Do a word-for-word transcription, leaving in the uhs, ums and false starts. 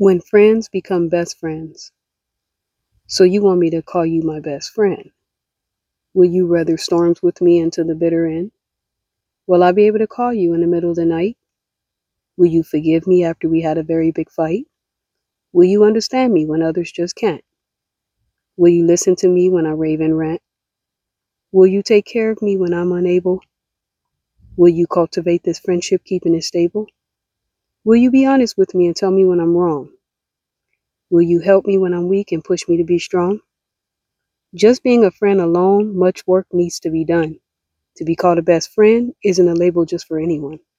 When friends become best friends. So you want me to call you my best friend. Will you weather storms with me until the bitter end? Will I be able to call you in the middle of the night? Will you forgive me after we had a very big fight? Will you understand me when others just can't? Will you listen to me when I rave and rant? Will you take care of me when I'm unable? Will you cultivate this friendship, keeping it stable? Will you be honest with me and tell me when I'm wrong? Will you help me when I'm weak and push me to be strong? Just being a friend alone, much work needs to be done. To be called a best friend isn't a label just for anyone.